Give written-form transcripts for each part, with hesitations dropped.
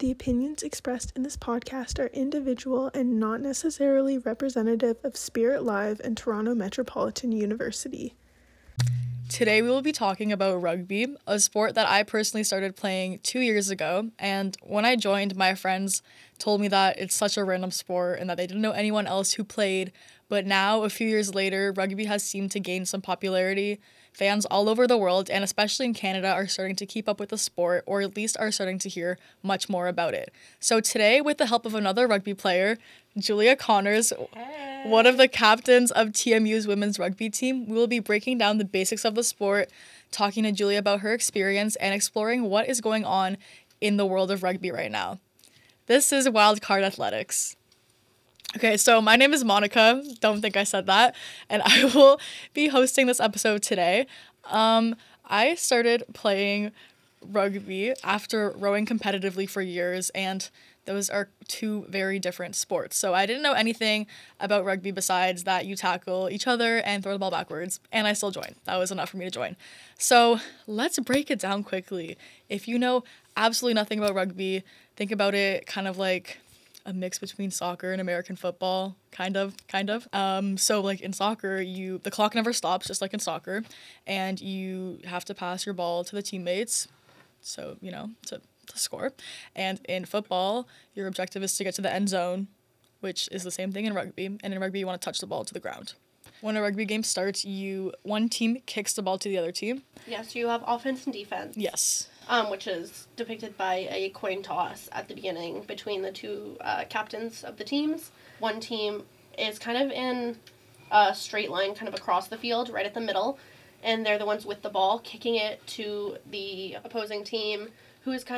The opinions expressed in this podcast are individual and not necessarily representative of Spirit Live and Toronto Metropolitan University. Today we will be talking about rugby, a sport that I personally started playing 2 years ago, and when I joined, my friends told me that it's such a random sport and that they didn't know anyone else who played, but now, a few years later, rugby has seemed to gain some popularity. Fans all over the world, and especially in Canada, are starting to keep up with the sport, or at least are starting to hear much more about it. So today, with the help of another rugby player, Julia Connors, one of the captains of TMU's women's rugby team, we will be breaking down the basics of the sport, talking to Julia about her experience, and exploring what is going on in the world of rugby right now. This is Wildcard Athletics. Okay, so my name is Monica. Don't think I said that. And I will be hosting this episode today. I started playing rugby after rowing competitively for years, and those are two very different sports. So I didn't know anything about rugby besides that you tackle each other and throw the ball backwards, and I still joined. That was enough for me to join. So let's break it down quickly. If you know absolutely nothing about rugby, think about it kind of like a mix between soccer and American football, kind of. So like in soccer, the clock never stops, just like in soccer, and you have to pass your ball to the teammates, so, to score. And in football, your objective is to get to the end zone, which is the same thing in rugby, and in rugby, you want to touch the ball to the ground. When a rugby game starts, one team kicks the ball to the other team. Yes, you have offense and defense. Yes. Which is depicted by a coin toss at the beginning between the two captains of the teams. One team is kind of in a straight line, kind of across the field, right at the middle, and they're the ones with the ball, kicking it to the opposing team, who is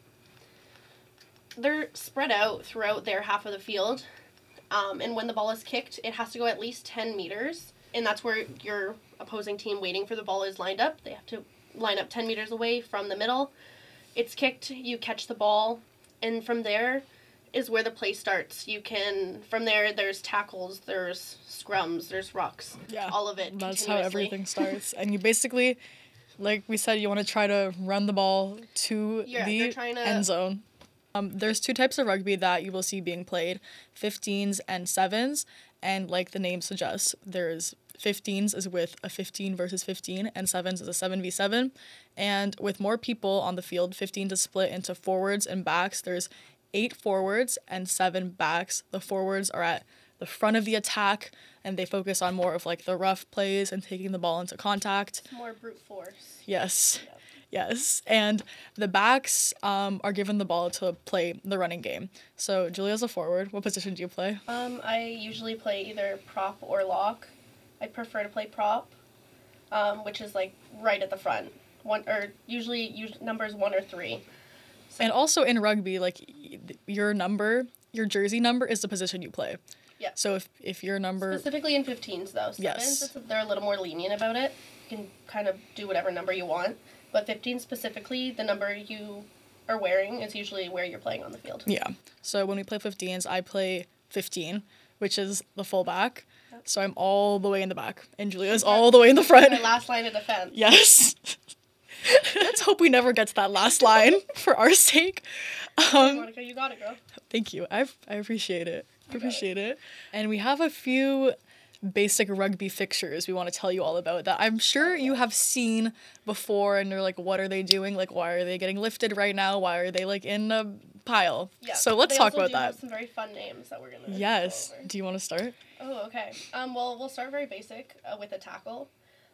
they're spread out throughout their half of the field, and when the ball is kicked, it has to go at least 10 meters, and that's where your opposing team waiting for the ball is lined up. They have to line up 10 meters away from the middle. It's kicked, you catch the ball, and from there is where the play starts. From there, there's tackles, there's scrums, there's rucks, all of it. That's how everything starts. And you basically, like we said, you want to try to run the ball to the end zone. There's two types of rugby that you will see being played, 15s and 7s, and like the name suggests, there's 15s is with a 15 versus 15, and 7s is a 7v7. And with more people on the field, 15s is split into forwards and backs. There's 8 forwards and 7 backs. The forwards are at the front of the attack, and they focus on more of like the rough plays and taking the ball into contact. More brute force. Yes. Yep. Yes. And the backs are given the ball to play the running game. So Julia's a forward. What position do you play? I usually play either prop or lock. I prefer to play prop, which is like right at the front. Usually numbers 1 or 3. So. And also in rugby, like your jersey number is the position you play. Yeah. So if your number... Specifically in 15s though. 7s, yes. They're a little more lenient about it. You can kind of do whatever number you want. But 15 specifically, the number you are wearing is usually where you're playing on the field. Yeah. So when we play 15s, I play 15, which is the fullback. So I'm all the way in the back, and Julia's all the way in the front. The last line of defense. Yes. Let's hope we never get to that last line for our sake. Monica, you got it, girl. Thank you. I appreciate it. And we have a few basic rugby fixtures we want to tell you all about that I'm sure you have seen before, and you're like, what are they doing? Like, why are they getting lifted right now? Why are they like in a pile? Yeah. So let's talk about that. Have some very fun names that we're gonna. Yes. Go over. Do you want to start? Oh, okay. Well, we'll start very basic with a tackle.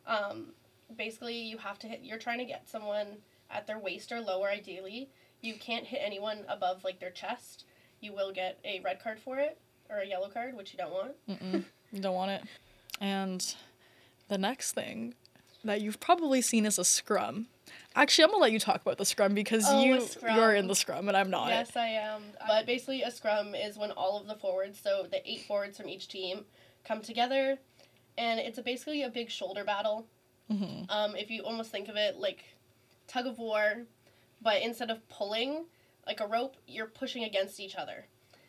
Basically, you have to hit. You're trying to get someone at their waist or lower, ideally. You can't hit anyone above like their chest. You will get a red card for it, or a yellow card, which you don't want. You don't want it. And the next thing that you've probably seen is a scrum. Actually, I'm going to let you talk about the scrum because you're in the scrum and I'm not. Yes, I am. But basically a scrum is when all of the forwards, so the 8 forwards from each team, come together, and it's basically a big shoulder battle. Mm-hmm. If you almost think of it like tug of war, but instead of pulling like a rope, you're pushing against each other.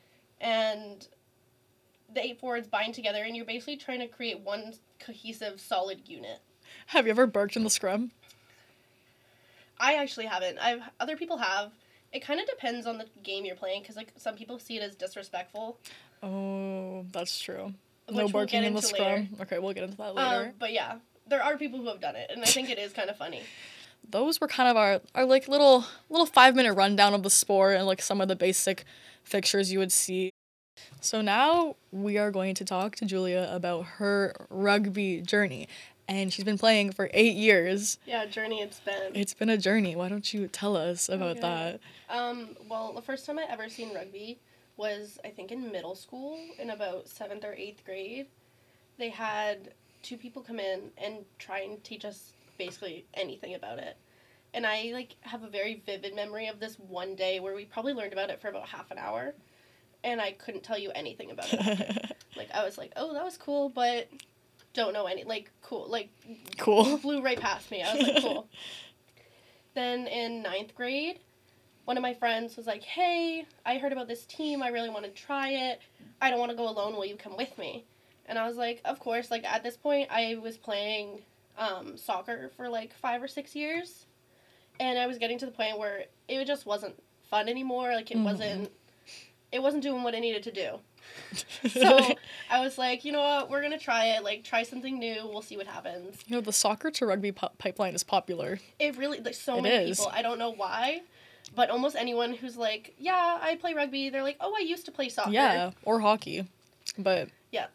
And the 8 forwards bind together, and you're basically trying to create one cohesive, solid unit. Have you ever barked in the scrum? I actually haven't. Other people have, It kind of depends on the game you're playing, because, like, some people see it as disrespectful. Oh, that's true. Which No we'll barking get in the into scrum. later. Okay, we'll get into that later. But yeah, there are people who have done it, and I think it is kind of funny. Those were kind of our like little 5-minute rundown of the sport and like some of the basic fixtures you would see. So now we are going to talk to Julia about her rugby journey. And she's been playing for 8 years. Yeah, journey it's been. It's been a journey. Why don't you tell us about that? Well, the first time I ever seen rugby was, I think, in middle school, in about 7th or 8th grade. They had 2 people come in and try and teach us basically anything about it. And I, like, have a very vivid memory of this one day where we probably learned about it for about half an hour. And I couldn't tell you anything about it. Like, I was like, oh, that was cool, but don't know any, like, cool. Like, Cool. flew right past me. I was like, cool. Then in 9th grade, one of my friends was like, hey, I heard about this team. I really want to try it. I don't want to go alone. Will you come with me? And I was like, of course. Like, at this point, I was playing soccer for, like, 5 or 6 years. And I was getting to the point where it just wasn't fun anymore. Like, it wasn't doing what it needed to do. So I was like, you know what, we're going to try it. Like, try something new. We'll see what happens. You know, the soccer to rugby pipeline is popular. It really, like, so many people. I don't know why, but almost anyone who's like, yeah, I play rugby, they're like, oh, I used to play soccer. Yeah, or hockey. But, yeah.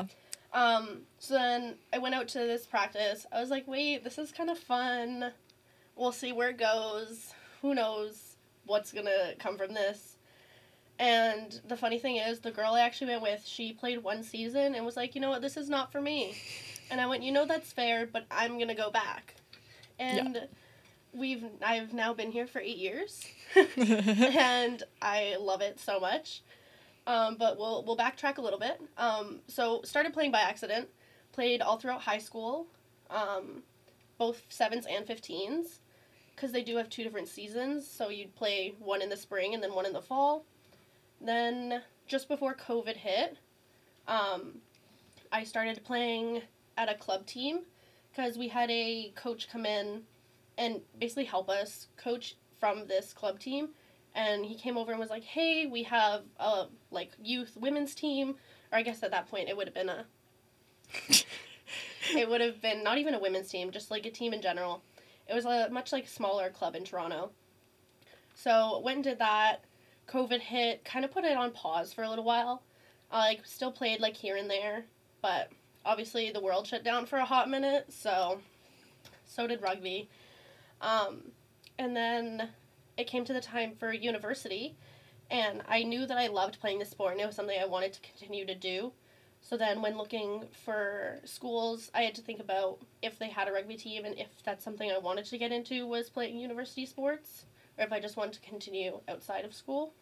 So then I went out to this practice. I was like, wait, this is kind of fun. We'll see where it goes. Who knows what's going to come from this. And the funny thing is, the girl I actually went with, she played 1 season and was like, you know what, this is not for me. And I went, you know, that's fair, but I'm going to go back. And I've now been here for 8 years. And I love it so much. But we'll backtrack a little bit. So started playing by accident. Played all throughout high school. Both 7s and 15s. Because they do have 2 different seasons. So you'd play one in the spring and then one in the fall. Then, just before COVID hit, I started playing at a club team because we had a coach come in and basically help us coach from this club team. And he came over and was like, hey, we have a, like, youth women's team. Or I guess at that point it would have been it would have been not even a women's team, just, like, a team in general. It was a much, like, smaller club in Toronto. So, went and did that. COVID hit, kind of put it on pause for a little while. Still played, like, here and there, but obviously the world shut down for a hot minute, so did rugby. And then it came to the time for university, and I knew that I loved playing the sport, and it was something I wanted to continue to do. So then when looking for schools, I had to think about if they had a rugby team, and if that's something I wanted to get into was playing university sports, or if I just wanted to continue outside of school.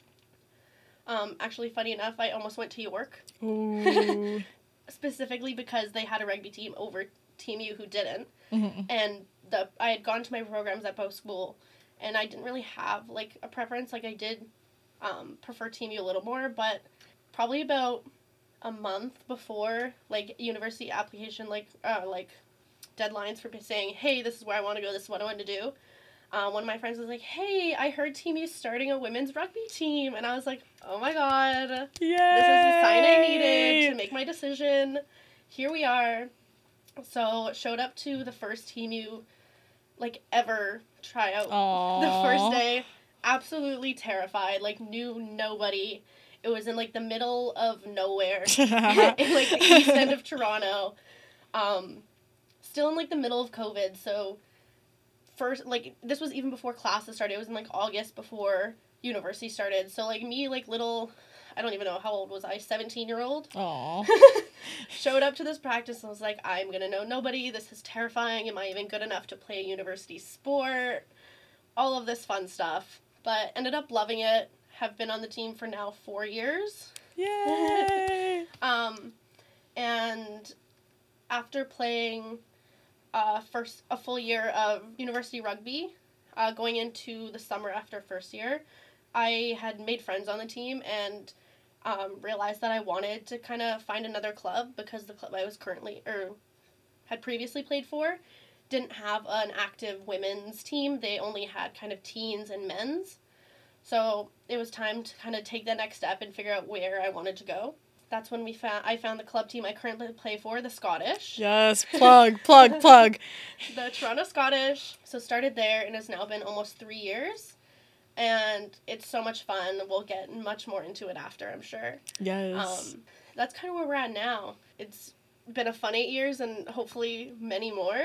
Actually, funny enough, I almost went to York. Ooh. Specifically because they had a rugby team over Team U who didn't. Mm-hmm. And I had gone to my programs at both school, and I didn't really have, like, a preference. Like, I did prefer Team U a little more, but probably about a month before, like, university application, like, deadlines for saying, hey, this is where I want to go, this is what I want to do. One of my friends was like, hey, I heard Team U's starting a women's rugby team. And I was like, oh my god. Yay! This is the sign I needed to make my decision. Here we are. So, showed up to the first Team U, like, ever tryout. Aww. The first day. Absolutely terrified. Like, knew nobody. It was in, like, the middle of nowhere. In, like, the east end of Toronto. Still in, like, the middle of COVID, so first, like, this was even before classes started. It was in, like, August before university started. So, like, me, like, little, I don't even know, how old was I? 17-year-old? Aww. Showed up to this practice and was like, I'm gonna know nobody. This is terrifying. Am I even good enough to play a university sport? All of this fun stuff. But ended up loving it. Have been on the team for now 4 years. Yay! And after playing a full year of university rugby, going into the summer after first year, I had made friends on the team and realized that I wanted to kind of find another club because the club I was had previously played for didn't have an active women's team. They only had kind of teens and men's. So it was time to kind of take the next step and figure out where I wanted to go. That's when I found the club team I currently play for, the Scottish. Yes, plug, plug, plug. The Toronto Scottish. So started there and has now been almost 3 years. And it's so much fun. We'll get much more into it after, I'm sure. Yes. That's kind of where we're at now. It's been a fun 8 years and hopefully many more.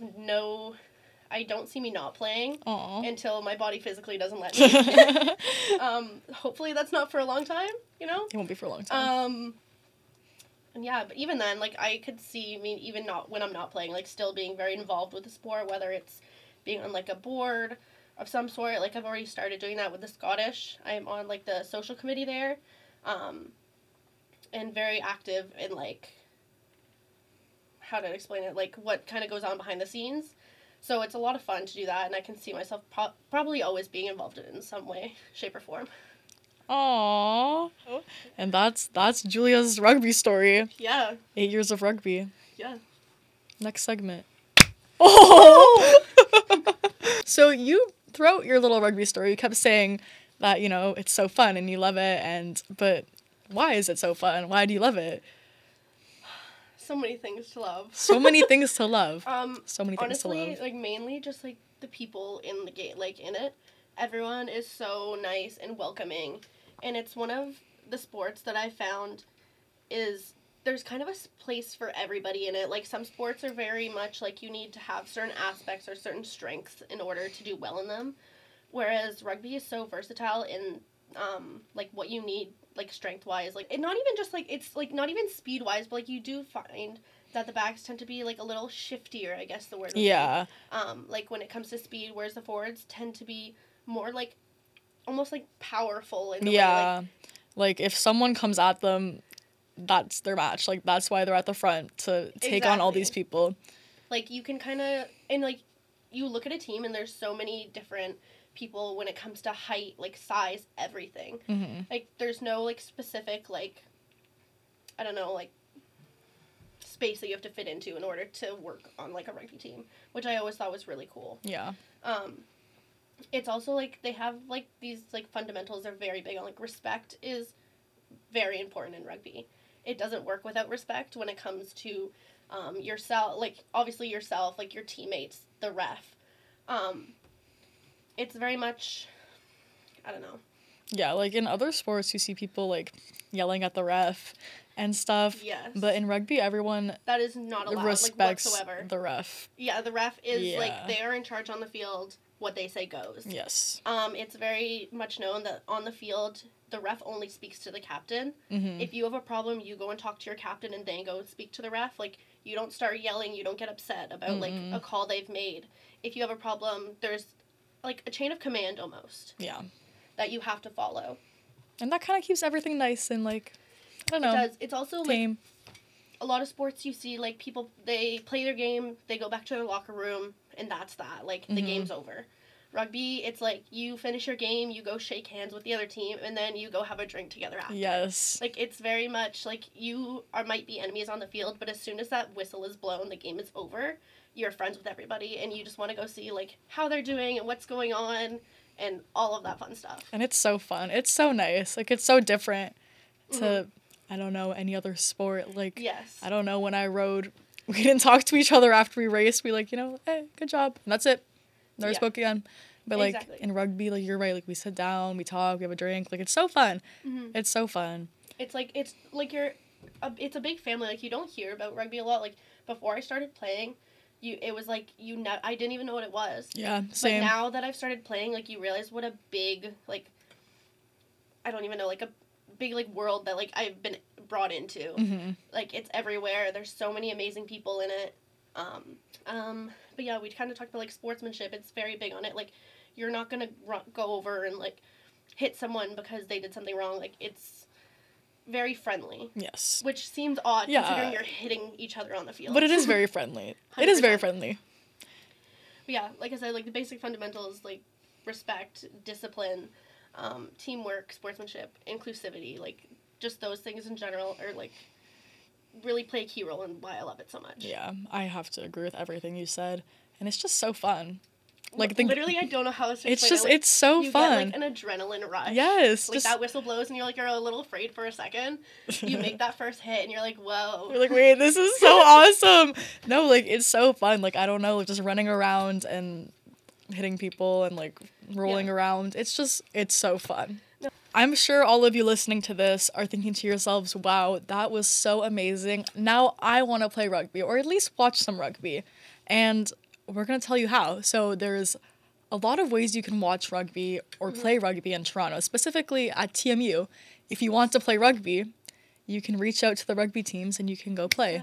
I don't see me not playing until my body physically doesn't let me. Hopefully that's not for a long time, you know? It won't be for a long time. And yeah, but even then, like, I could see me even not when I'm not playing, like, still being very involved with the sport, whether it's being on, like, a board of some sort. Like, I've already started doing that with the Scottish. I'm on, like, the social committee there, and very active in, like, how to explain it, like, what kind of goes on behind the scenes. So it's a lot of fun to do that, and I can see myself probably always being involved in it in some way, shape, or form. Aww. And that's Julia's rugby story. Yeah. 8 years of rugby. Yeah. Next segment. Oh! So you, throughout your little rugby story, you kept saying that, you know, it's so fun and you love it, but why is it so fun? Why do you love it? So many things to love. So many things to love. So many things honestly, to love. like, mainly just, like, the people in the game, like, in it. Everyone is so nice and welcoming. And it's one of the sports that I found is there's kind of a place for everybody in it. Like, some sports are very much, like, you need to have certain aspects or certain strengths in order to do well in them. Whereas rugby is so versatile in, like, what you need, like, strength-wise. Like, and not even just, like, it's, like, not even speed-wise, but, like, you do find that the backs tend to be, like, a little shiftier, I guess the word would be. Yeah. Like, when it comes to speed, whereas the forwards tend to be more, like, almost, like, powerful in the way, like, if someone comes at them, that's their match. Like, that's why they're at the front, to take on all these people. Like, you can kind of, and, like, you look at a team and there's so many different people when it comes to height, like, size, everything. Mm-hmm. Like, there's no, like, specific, like, I don't know, like, space that you have to fit into in order to work on, like, a rugby team, which I always thought was really cool. Yeah. It's also, like, they have, like, these, like, fundamentals are very big on, like, respect is very important in rugby. It doesn't work without respect when it comes to yourself, like, obviously yourself, like, your teammates, the ref. It's very much, I don't know. Yeah, like, in other sports, you see people, like, yelling at the ref and stuff. Yes. But in rugby, everyone that is not allowed, respects like, whatsoever. the ref. Yeah, the ref is, like, they are in charge on the field. What they say goes. Yes. It's very much known that on the field, the ref only speaks to the captain. Mm-hmm. If you have a problem, you go and talk to your captain and then go speak to the ref. Like, you don't start yelling, you don't get upset about, like, a call they've made. If you have a problem, there's, like, a chain of command almost. Yeah. That you have to follow. And that kind of keeps everything nice and, like, I don't know. It does. It's also, tame. Like, a lot of sports you see, like, people, they play their game, they go back to their locker room, and that's that. Like, the game's over. Rugby, it's like, you finish your game, you go shake hands with the other team, and then you go have a drink together after. Yes. Like, it's very much, like, you might be enemies on the field, but as soon as that whistle is blown, the game is over, you're friends with everybody, and you just want to go see, like, how they're doing and what's going on, and all of that fun stuff. And it's so fun. It's so nice. Like, it's so different to, I don't know, any other sport. Like, yes. I don't know, when I rode, we didn't talk to each other after we raced. We, like, you know, hey, good job. And that's it. Never spoke again. But, like, exactly. In rugby, like, you're right. Like, we sit down, we talk, we have a drink. Like, it's so fun. Mm-hmm. It's so fun. It's like it's a big family. Like, you don't hear about rugby a lot. Like, before I started playing, it was like, I didn't even know what it was. Yeah, same. But now that I've started playing, like, you realize what a big, like, I don't even know, like, a big, like, world that, like, I've been brought into. Mm-hmm. Like, it's everywhere. There's so many amazing people in it. But yeah, we kind of talked about, like, sportsmanship. It's very big on it. Like, you're not gonna go over and, like, hit someone because they did something wrong. Like, it's very friendly. Yes. Which seems odd considering you're hitting each other on the field. But it is very friendly. It is very friendly. But yeah, like I said, like, the basic fundamentals, like, respect, discipline, teamwork, sportsmanship, inclusivity, like, just those things in general are, like, really play a key role in why I love it so much. Yeah, I have to agree with everything you said. And it's just so fun. Like literally, I don't know how else to it's explain just it. Like, it's so you fun. get like an adrenaline rush. Yes, like just that whistle blows and you're a little afraid for a second. You make that first hit and you're like, whoa. you're like, wait, this is so awesome. No, like it's so fun. Like I don't know, just running around and hitting people and like rolling around. It's so fun. No. I'm sure all of you listening to this are thinking to yourselves, wow, that was so amazing. Now I want to play rugby, or at least watch some rugby. And we're going to tell you how. So there's a lot of ways you can watch rugby or play rugby in Toronto, specifically at TMU. If you want to play rugby, you can reach out to the rugby teams and you can go play.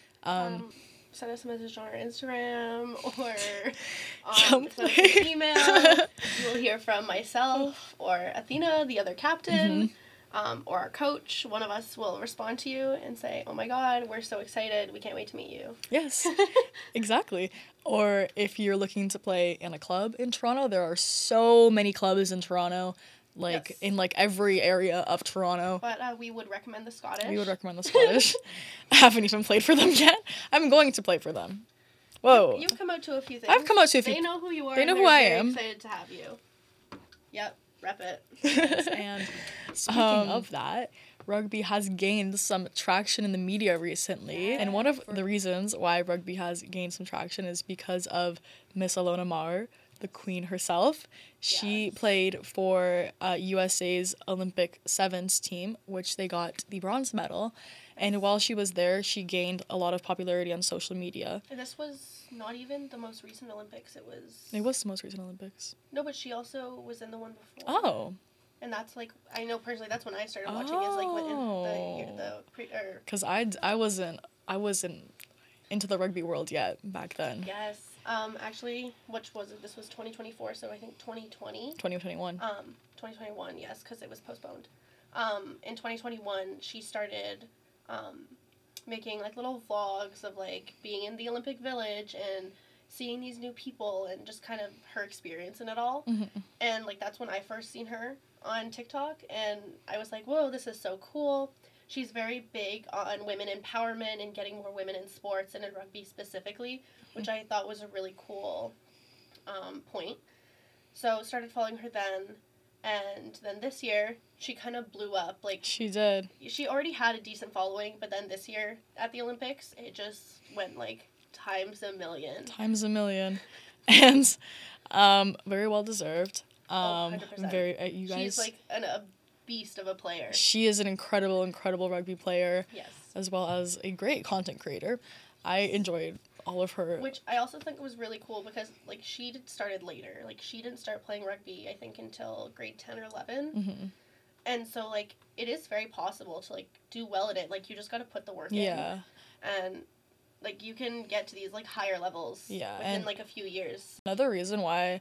Send us a message on our Instagram or Come send us play. an email. You will hear from myself or Athena, the other captain, or our coach. One of us will respond to you and say, oh my God, we're so excited. We can't wait to meet you. Yes, exactly. Or if you're looking to play in a club in Toronto, there are so many clubs in Toronto, like in like every area of Toronto. But we would recommend the Scottish. We would recommend the Scottish. I haven't even played for them yet. I'm going to play for them. Whoa. You've come out to a few things. I've come out to a few. They know who you are. They know and who I they're am. Excited to have you. Yep, rep it. Yes, and speaking of that, rugby has gained some traction in the media recently. Yeah. And one of the reasons why rugby has gained some traction is because of Miss Alona Maher, the queen herself. She played for USA's Olympic Sevens team, which they got the bronze medal. And while she was there, she gained a lot of popularity on social media. And this was not even the most recent Olympics. It was the most recent Olympics. No, but she also was in the one before. Oh. And that's like, I know personally that's when I started watching is like when in the pre or. Because I wasn't into the rugby world yet back then. Yes. Actually, which was it? This was 2024, so I think 2020. 2021. 2021, yes, because it was postponed. In 2021, she started making like little vlogs of like being in the Olympic Village and seeing these new people and just kind of her experience in it all. Mm-hmm. And like that's when I first seen her on TikTok, and I was like, whoa, this is so cool. She's very big on women empowerment and getting more women in sports and in rugby specifically, which I thought was a really cool point. So started following her then, and then this year she kind of blew up. Like she did. She already had a decent following, but then this year at the Olympics, it just went like times a million. Times a million, and very well deserved. 100%. Very you guys. She's like a beast of a player. She is an incredible rugby player. Yes. As well as a great content creator. I enjoyed all of her. Which I also think was really cool because like she started later. Like she didn't start playing rugby I think until grade 10 or 11. Mm-hmm. And so like it is very possible to like do well at it. Like you just got to put the work in. Yeah. And like you can get to these like higher levels within like a few years. Another reason why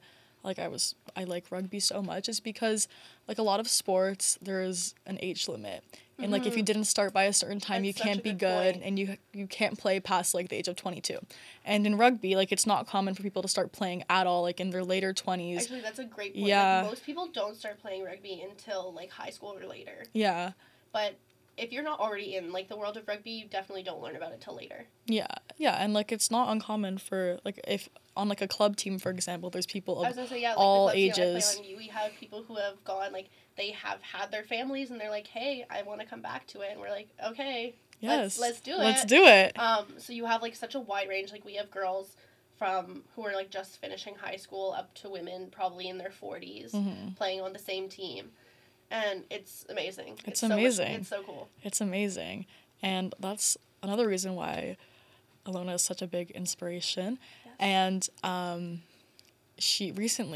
I like rugby so much is because like a lot of sports there's an age limit. And like if you didn't start by a certain time, That's you such can't a be good good point. and you can't play past like the age of 22. And in rugby, like it's not common for people to start playing at all like in their later 20s. Actually, that's a great point. Yeah. Like, most people don't start playing rugby until like high school or later. Yeah. But if you're not already in like the world of rugby, you definitely don't learn about it till later. Yeah. Yeah, and like it's not uncommon for like if on like a club team for example, there's people of I was gonna say, yeah, like all the club team ages. I play on, we have people who have gone like they have had their families and they're like, hey, I want to come back to it, and we're like, okay, Yes. let's do it. Let's do it. So you have like such a wide range. Like we have girls from who are like just finishing high school up to women probably in their 40s playing on the same team, and it's amazing. It's so amazing. It's so cool. It's amazing. And that's another reason why Alona is such a big inspiration. Yes. And she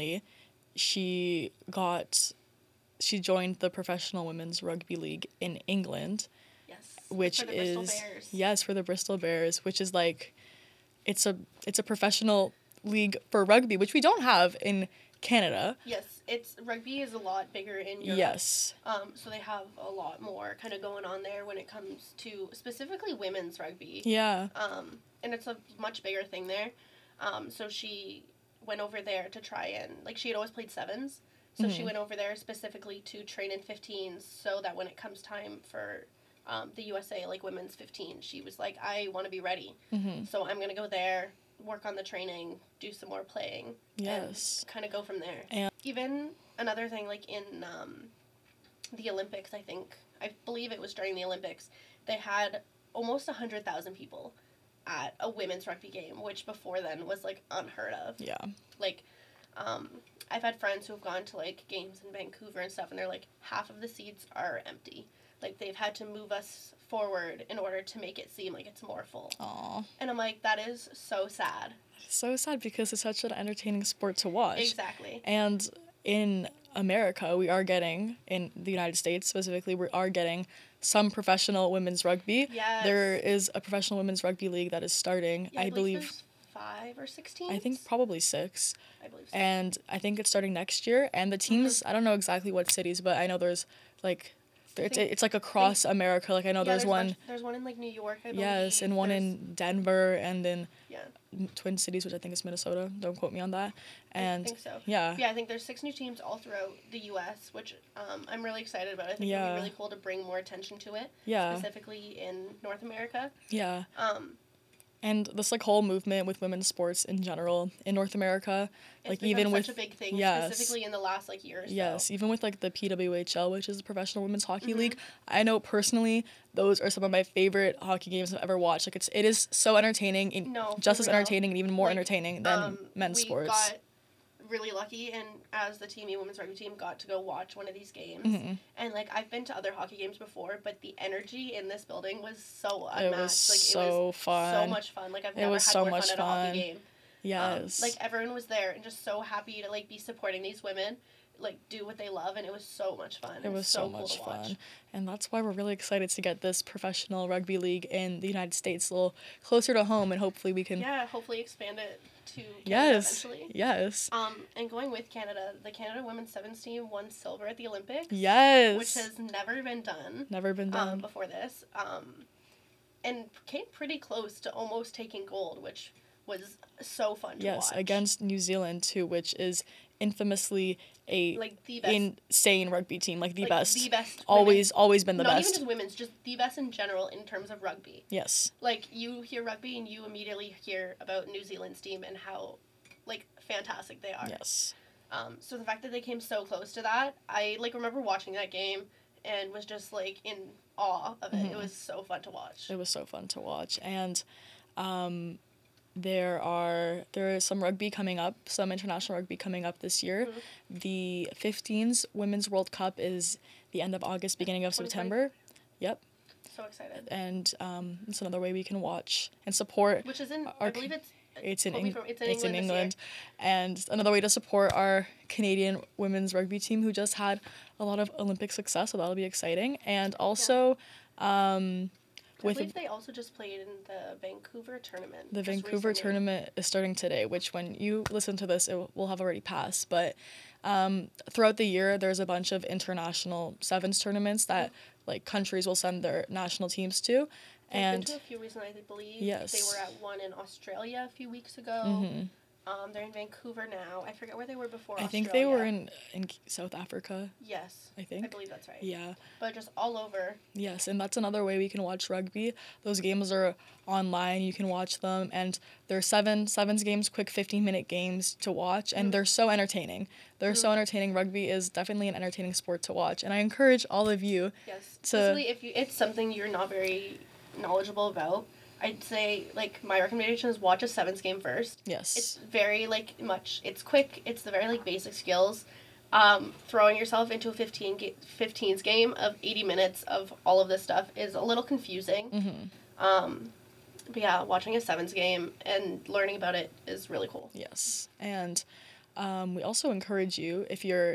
joined the Professional Women's Rugby League in England. Yes. Which for the is Bristol Bears. Yes, for the Bristol Bears, which is like it's a professional league for rugby, which we don't have in Canada. Yes, rugby is a lot bigger in Europe. Yes. So they have a lot more kind of going on there when it comes to specifically women's rugby. Yeah. And it's a much bigger thing there. So she went over there to try and like she had always played sevens, so she went over there specifically to train in 15s, so that when it comes time for the USA like women's 15, she was like, I want to be ready. So I'm gonna go there work on the training, do some more playing. Yes. And kind of go from there. And even another thing, like in the Olympics, I believe it was during the Olympics, they had almost 100,000 people at a women's rugby game, which before then was, like, unheard of. Yeah. Like, I've had friends who have gone to, like, games in Vancouver and stuff, and they're like, half of the seats are empty. Like, they've had to move us forward in order to make it seem like it's more full. Aww. And I'm like, that is so sad. So sad because it's such an entertaining sport to watch. Exactly. And in America, we are getting, in the United States specifically, we are getting some professional women's rugby. Yes. There is a professional women's rugby league that is starting. Yeah, I believe there's 5 or 6 teams. I think probably 6. I believe so. And I think it's starting next year. And the teams, I don't know exactly what cities, but I know there's like, it's like across America. Like I know there's one. There's one in like New York, I believe. Yes, and one in Denver, and in Yeah. Twin Cities, which I think is Minnesota. Don't quote me on that. And I think so. Yeah. Yeah, I think there's 6 new teams all throughout the U.S., which I'm really excited about. I think it'll be really cool to bring more attention to it. Yeah. Specifically in North America. Yeah. And this like whole movement with women's sports in general in North America, It's even become with such a big thing, yes, specifically in the last like year or so. Yes, even with like the PWHL, which is the Professional Women's Hockey League. I know personally those are some of my favorite hockey games I've ever watched. Like it is so entertaining, and just as entertaining and even more entertaining than men's sports. We got really lucky, and as the Team E women's rugby team got to go watch one of these games, and like I've been to other hockey games before, but the energy in this building was so unmatched. It was like so it was fun. So much fun. Like I've never had so more much fun at a hockey game. Yes. Like everyone was there and just so happy to like be supporting these women, like do what they love, and it was so much fun. It was so cool much to watch. fun. And that's why we're really excited to get this professional rugby league in the United States a little closer to home, and hopefully we can hopefully expand it to Canada eventually. Yes. And going with Canada, the Canada women's sevens team won silver at the Olympics. Yes. Which has never been done. Never been done. Before this. And came pretty close to almost taking gold, which was so fun to watch. Yes, against New Zealand too, which is infamously a like the best insane rugby team, like the best. The best. Always been the Not best. Not even just women's, just the best in general in terms of rugby. Yes. Like you hear rugby and you immediately hear about New Zealand's team and how like fantastic they are. Yes. So the fact that they came so close to that, I like remember watching that game and was just like in awe of it. It was so fun to watch. It was so fun to watch, and there is some rugby coming up, some international rugby coming up this year. The 15s Women's World Cup is the end of August, beginning of September. Yep. So excited. And it's another way we can watch and support. Which is in, I believe it's in England. England. And another way to support our Canadian women's rugby team, who just had a lot of Olympic success, so that'll be exciting. And also, I believe they also just played in the Vancouver tournament. The Vancouver tournament is starting today, which when you listen to this, it will have already passed. But throughout the year, there's a bunch of international sevens tournaments that like countries will send their national teams to. They've been to a few recently, I believe. Yes. They were at one in Australia a few weeks ago. They're in Vancouver now. I forget where they were before Australia. I think they were in South Africa. Yes. I think. I believe that's right. Yeah. But just all over. Yes, and that's another way we can watch rugby. Those games are online. You can watch them, and they're sevens games, quick 15-minute games to watch, and they're so entertaining. They're so entertaining. Rugby is definitely an entertaining sport to watch, and I encourage all of you especially if it's something you're not very knowledgeable about. I'd say, like, my recommendation is watch a sevens game first. Yes. It's very, like, it's quick. It's the very, like, basic skills. Throwing yourself into a 15s game of 80 minutes of all of this stuff is a little confusing. But yeah, watching a sevens game and learning about it is really cool. Yes. And we also encourage you, if you're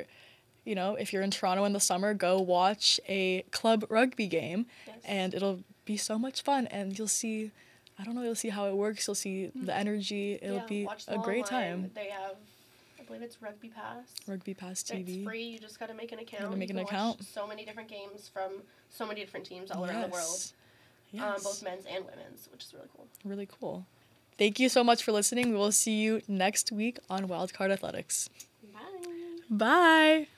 in Toronto in the summer, go watch a club rugby game. Yes. And it'll be so much fun, and you'll see how it works. You'll see the energy. It'll be a great time. They have, I believe it's Rugby Pass. Rugby Pass TV. It's free. You just got to make an account. You gotta make an can account. Watch so many different games from so many different teams all around the world. Yes. Both men's and women's, which is really cool. Really cool. Thank you so much for listening. We will see you next week on Wildcard Athletics. Bye. Bye.